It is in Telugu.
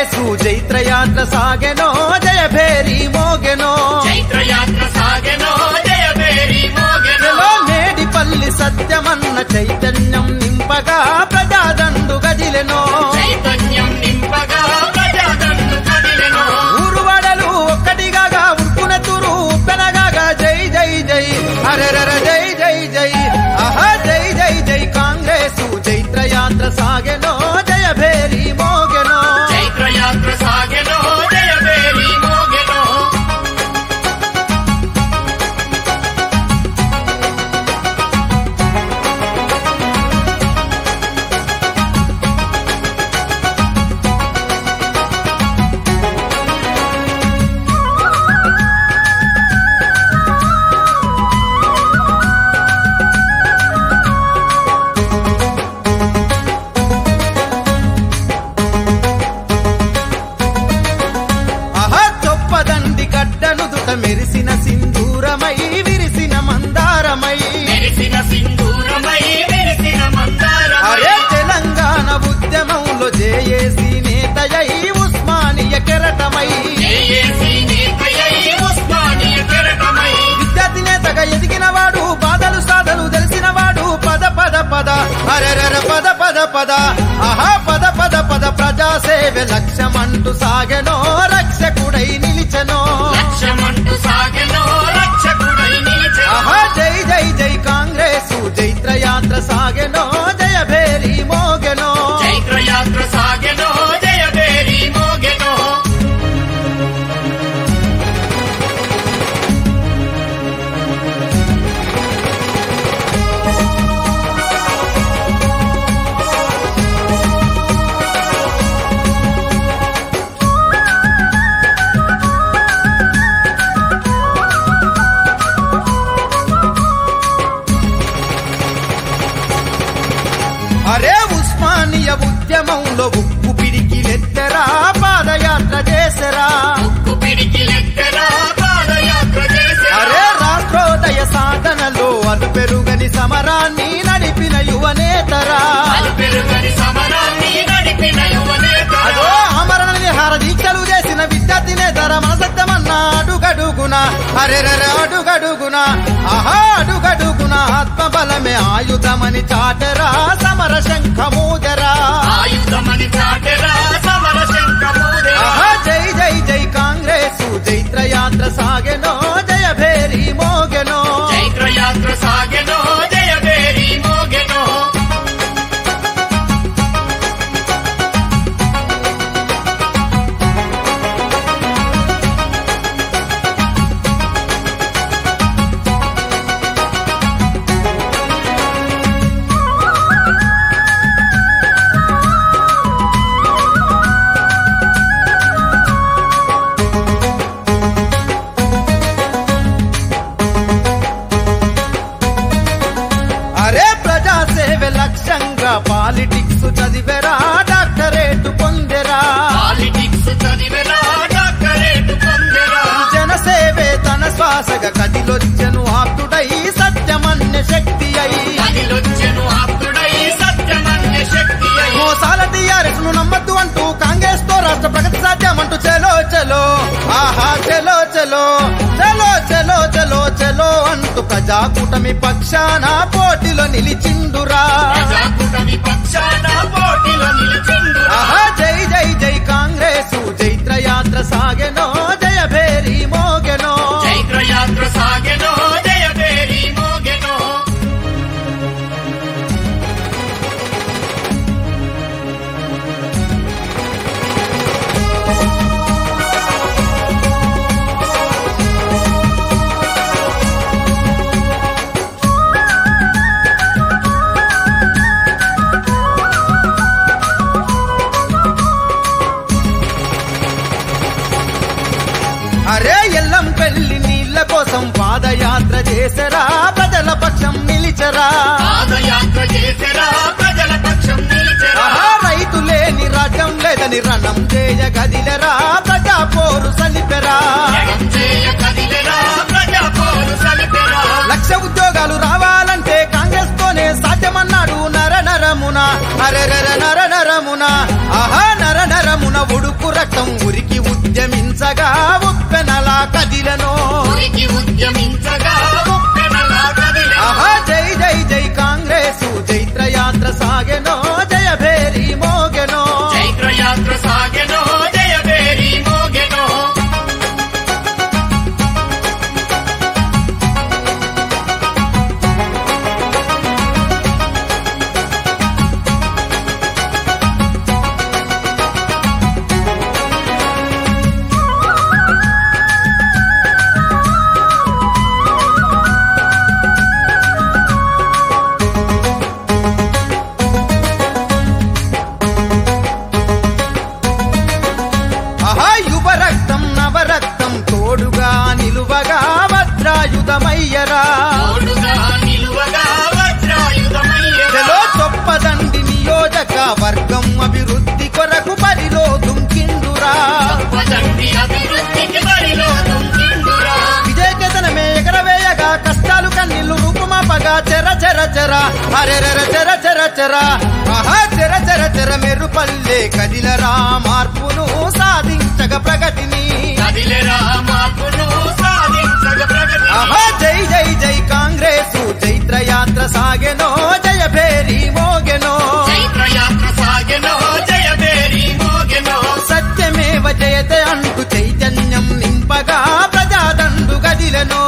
కాంగ్రెసు జైత్రయాత్ర సాగెనో జయభేరి మోగెనో చైత్రయాత్ర సాగెనో జయభేరి మోగెనో మేడిపల్లి సత్యమన్న చైతన్యం నింపగా ప్రజాదండు గదిలెనో చైతన్యం నింపగా ప్రజాదండు కదిలెనో ఊరువాడలు ఒక్కటిగా ఉరుకున తురు పెనగా జై జై జై అరెరర జై జై జై ఆహా జై జై జై కాంగ్రెసు జైత్రయాత్ర సాగెనో జయభేరి మోగెనో చైత్రయాత్ర సాగెనో జయభేరి మోగెనో ఆహా చొప్పదండి గడ్డను దుట మెరిసిన సింధూరమై విరిసిన మందారమై మెరిసిన సింధూరమై మెరిసిన మందారమై అరే తెలంగాణ ఉద్యమంలో జేఏసీ నేతయై ఉస్మానియ కెరటమై జేఏసీ నేతయై ఉస్మానియ కెరటమై విద్యార్థి నేతగా ఎదిగినవాడు బాధలు సాధలు తెలిసినవాడు పద పద పద అరెరర పద పద పద ఆహా పద పద పద ప్రజాసేవ లక్ష్యమంటూ సాగెనో రక్షకుడై నిలిచెనో లక్ష్యమంటూ సాగెనో రక్షకుడై నిలిచెనో ఆహా జై జై జై కాంగ్రెసు జైత్రయాత్ర సాగెనో జయభేరి మోగెనో చైత్రయాత్ర సాగెనో జయభేరి మోగెనో అరే ఉస్మానియ ఉద్యమంలో ఉక్కు పిడికిలెత్తరా పాదయాత్ర చేసరా ఉక్కు పిడికిలెత్తరా పాదయాత్ర చేసెరా అరే రాష్ట్రోదయ సాధనలో అలు పెరుగని సమరాన్ని నడిపిన యువనేతరా అలు పెరుగని సమరాన్ని నడిపిన యువనేత అదో ఆమరణ నిహార దీక్షలు చేసిన విద్యార్థి నేతర మనసత్యమన్న అడుగడుగున అరెరర అడుగడుగున ఆహా అడుగడుగున ఆత్మబలమే ఆయుధమని చాటరా సమర శంఖమూదరా ఆయుధమని చాటెరా సమర శంఖమూదెరా ఆహా జై జై జై కాంగ్రెసు జైత్రయాత్ర సాగెనో జయభేరి మోగెనో చైత్రయాత్ర సాగెనో జయభేరి మోగెనో అరే ప్రజాసేవ లక్ష్యంగా పాలిటిక్స్ చదివెరా డాక్టరేట్ పొందెరా పాలిటిక్స్ చదివెరా డాక్టరేట్ పొందెరా జనసేవే తన శ్వాసగా కదిలొచ్చెను ఆప్తుడై సత్యమన్య శక్తి అయి కదిలొచ్చెను ఆప్తుడై సత్యమన్య శక్తి అయి మోసాల టీఆర్ఎస్ ను నమ్మద్దు అంటూ కాంగ్రెస్ తో రాష్ట్ర ప్రగతి సాధ్యమంటూ చలో చలో ఆహా చలో చలో చలో చలో చలో చలో అంటూ ప్రజాకూటమి పక్షాన పోటీలో నిలిచిండురా ప్రజాకూటమి పక్షాన పోటీలో నిలిచిండురా ఆహా జై జై జై కాంగ్రెసు జైత్రయాత్ర సాగెనో జయభేరి మోగెనో చైత్రయాత్ర సాగెనో జయభేరి మోగెనో అరే ఎల్లం పెళ్లి నీళ్ల కోసం పాదయాత్ర చేసరా ప్రజల పక్షం నిలిచరా పాదయాత్ర చేసెరా ప్రజల పక్షం నిలిచెరా ఆహా రైతు లేని రాజ్యం లేదని రణం చేయ గదిలరా ప్రజా పోరు సలిపెరా జగం చేయ కదిలెరా ప్రజా పోరు సలిపెరా లక్ష ఉద్యోగాలు రావాలంటే కాంగ్రెస్ తోనే సాధ్యమన్నాడు నర నరమున అరెరర నర నరమున ఆహా నర నరమున ఉడుకు రక్తం ఉరికి ఉద్యమించగా ఉప్పెనలా కదిలెనో ఉరికి ఉద్యమించగా ఉప్పెనలా కదిలెనో. ఆహా జై జై జై కాంగ్రెసు చైత్రయాత్ర సాగెనో జయభేరి మోగెనో చైత్రయాత్ర సాగెనో జయభేరి మోగెనో. ఆహా యువరక్తం నవరక్తం తోడుగా నిలువగా వజ్రాయుధమయ్యరా తోడుగా నిలువగా వజ్రాయుధమయ్యరా. చలో చొప్పదండి నియోజక వర్గం అభివృద్ధి కొరకు బరిలో దుంకిండురా పదండి అభివృద్ధికి బరిలో దుంకిండురా. విజయకేతనమే ఎగరవేయగా కష్టాలు కన్నీళ్లు రూపుమాపగా చెర చెర చెర అరెరెర చెర చెర చెర ఆహా చెర చెర చెర మెరుపల్లే కదిలరా మార్పును సాధించగ ప్రగతిని కదిలెరా మార్పును సాధించగ ప్రగతి. ఆహా జై జై జై కాంగ్రెసు చైత్రయాత్ర సాగెనో జయభేరి మోగెనో చైత్రయాత్ర సాగెనో జయభేరి మోగెనో. సత్యమేవ జయతే అంటూ చైతన్యం నింపగా ప్రజాదండు గదిలెనో